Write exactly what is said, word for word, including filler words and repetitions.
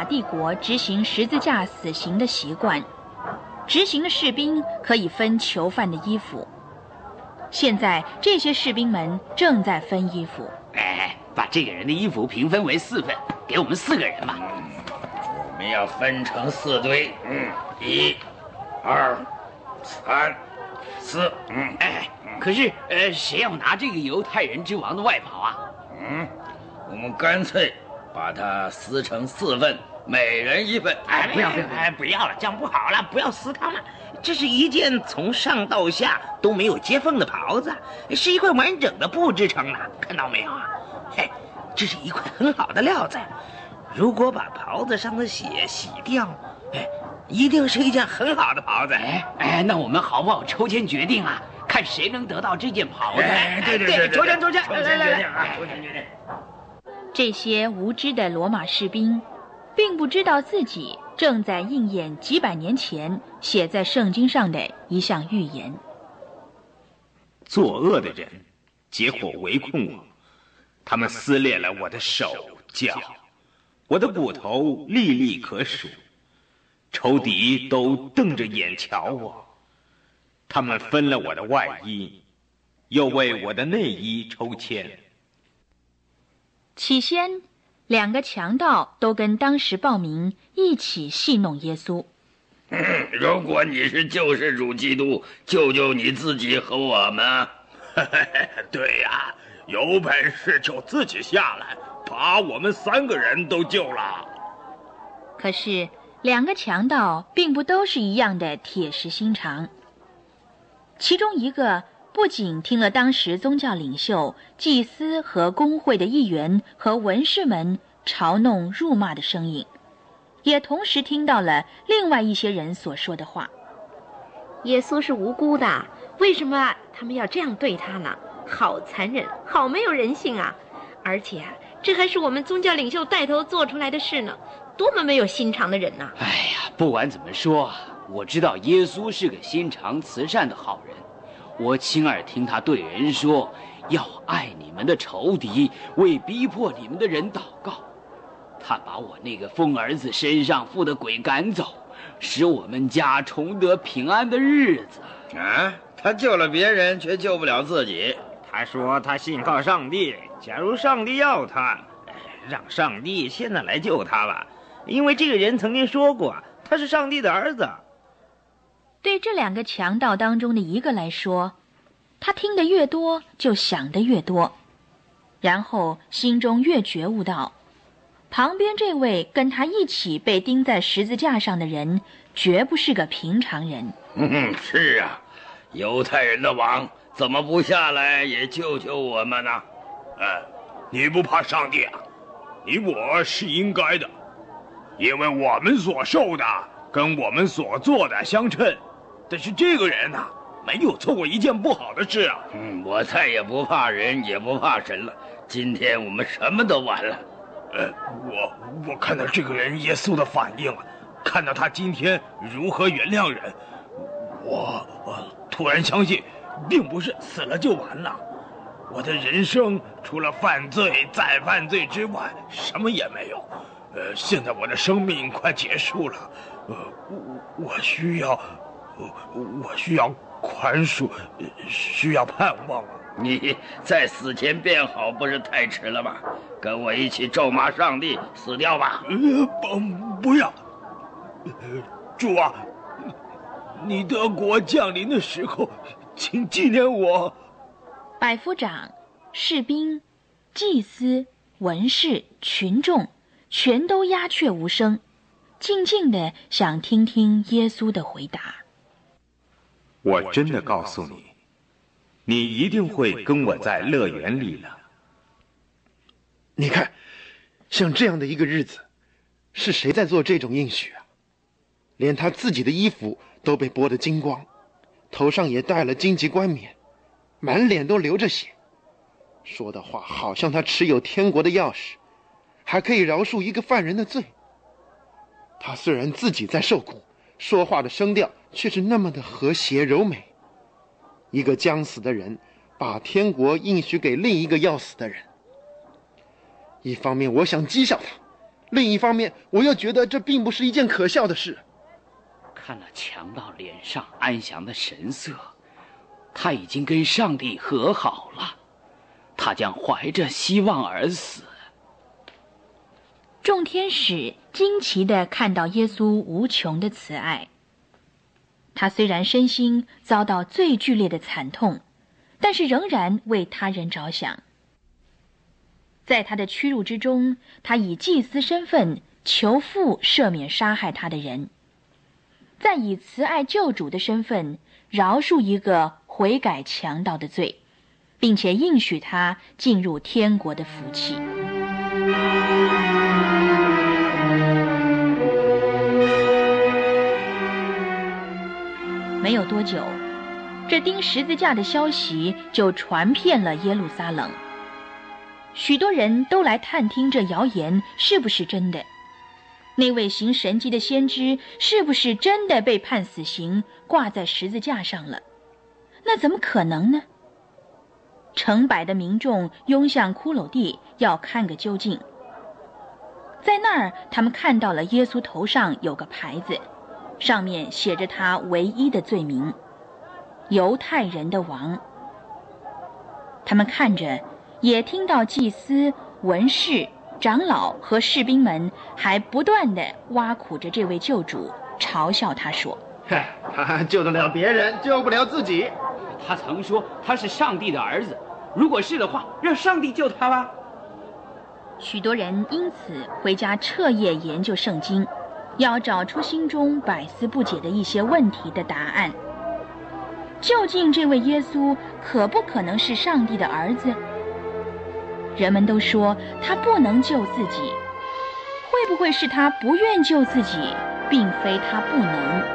马帝国执行十字架死刑的习惯，执行的士兵可以分囚犯的衣服。现在这些士兵们正在分衣服。 哎，把这个人的衣服平分为四份，给我们四个人吧。 嗯，我们要分成四堆。嗯，一、二、三、四。嗯， 哎，可是呃，谁要拿这个犹太人之王的外袍啊？ 嗯，我们干脆把它撕成四份，每人一份。 哎，不要不要，哎，不要了，这样不好了，不要撕它了。这是一件从上到下都没有接缝的袍子，是一块完整的布制成的，看到没有啊？嘿，这是一块很好的料子。如果把袍子上的血洗掉，哎，一定是一件很好的袍子。 哎哎，那我们好不好抽签决定啊？看谁能得到这件袍子？ 哎，对对对， 抽签抽签， 抽签决定啊！抽签决定。 这些无知的罗马士兵，并不知道自己正在应验几百年前写在圣经上的一项预言。 作恶的人结伙围困我，他们撕裂了我的手脚，我的骨头粒粒可数，仇敌都瞪着眼瞧我。他们分了我的外衣，又为我的内衣抽签。 起先，两个强盗都跟当时暴民一起戏弄耶稣。 嗯，如果你是救世主基督，救救你自己和我们。 对呀，有本事就自己下来，把我们三个人都救了。 可是，两个强盗并不都是一样的铁石心肠。其中一个不仅听了当时宗教领袖、祭司和公会的议员和文士们嘲弄辱骂的声音，也同时听到了另外一些人所说的话。 耶稣是无辜的，为什么他们要这样对他呢？好残忍，好没有人性啊！而且啊，这还是我们宗教领袖带头做出来的事呢，多么没有心肠的人呐！ 哎呀，不管怎么说，我知道耶稣是个心肠慈善的好人。我亲耳听他对人说，要爱你们的仇敌，为逼迫你们的人祷告。他把我那个疯儿子身上附的鬼赶走，使我们家重得平安的日子。 啊，他救了别人，却救不了自己。 他说他信靠上帝，假如上帝要他，让上帝现在来救他吧，因为这个人曾经说过他是上帝的儿子。 对这两个强盗当中的一个来说，他听得越多就想得越多，然后心中越觉悟到，旁边这位跟他一起被钉在十字架上的人绝不是个平常人。 嗯，是啊，犹太人的王怎么不下来也救救我们呢？ 哎，你不怕上帝啊？你我是应该的，因为我们所受的跟我们所做的相称。但是这个人啊，没有做过一件不好的事啊。 嗯，我再也不怕人，也不怕神了。今天我们什么都完了。 呃，我我看到这个人耶稣的反应啊，看到他今天如何原谅人，我呃突然相信，并不是死了就完了。我的人生除了犯罪再犯罪之外，什么也没有。呃，现在我的生命快结束了，呃，我我需要。我需要宽恕，需要盼望。 你在死前变好不是太迟了吗？跟我一起咒骂上帝，死掉吧！ 呃，不，不要！主啊，你的国降临的时候，请纪念我。 百夫长、士兵、祭司、文士、群众，全都鸦雀无声，静静地想听听耶稣的回答。 我真的告诉你，你一定会跟我在乐园里了。 你看，像这样的一个日子，是谁在做这种应许啊？连他自己的衣服都被剥得精光，头上也戴了荆棘冠冕，满脸都流着血，说的话好像他持有天国的钥匙，还可以饶恕一个犯人的罪。他虽然自己在受苦，说话的声调却是那么的和谐柔美。一个将死的人把天国应许给另一个要死的人，一方面我想讥笑他， 另一方面，我又觉得这并不是一件可笑的事。 看那强盗脸上安详的神色，他已经跟上帝和好了，他将怀着希望而死。 众天使惊奇地看到耶稣无穷的慈爱。他虽然身心遭到最剧烈的惨痛，但是仍然为他人着想。在他的屈辱之中，他以祭司身份求父赦免杀害他的人，再以慈爱救主的身份饶恕一个悔改强盗的罪，并且应许他进入天国的福气。没有多久，这钉十字架的消息就传遍了耶路撒冷，许多人都来探听这谣言是不是真的，那位行神迹的先知是不是真的被判死刑，挂在十字架上了？那怎么可能呢？成百的民众拥向骷髅地，要看个究竟。在那儿，他们看到了耶稣头上有个牌子，上面写着他唯一的罪名：犹太人的王。他们看着，也听到祭司、文士、长老和士兵们还不断地挖苦着这位救主，嘲笑他说： 嗨，他救得了别人，救不了自己。 他曾说他是上帝的儿子，如果是的话，让上帝救他吧。 许多人因此回家彻夜研究圣经，要找出心中百思不解的一些问题的答案。究竟这位耶稣可不可能是上帝的儿子？人们都说他不能救自己，会不会是他不愿救自己，并非他不能？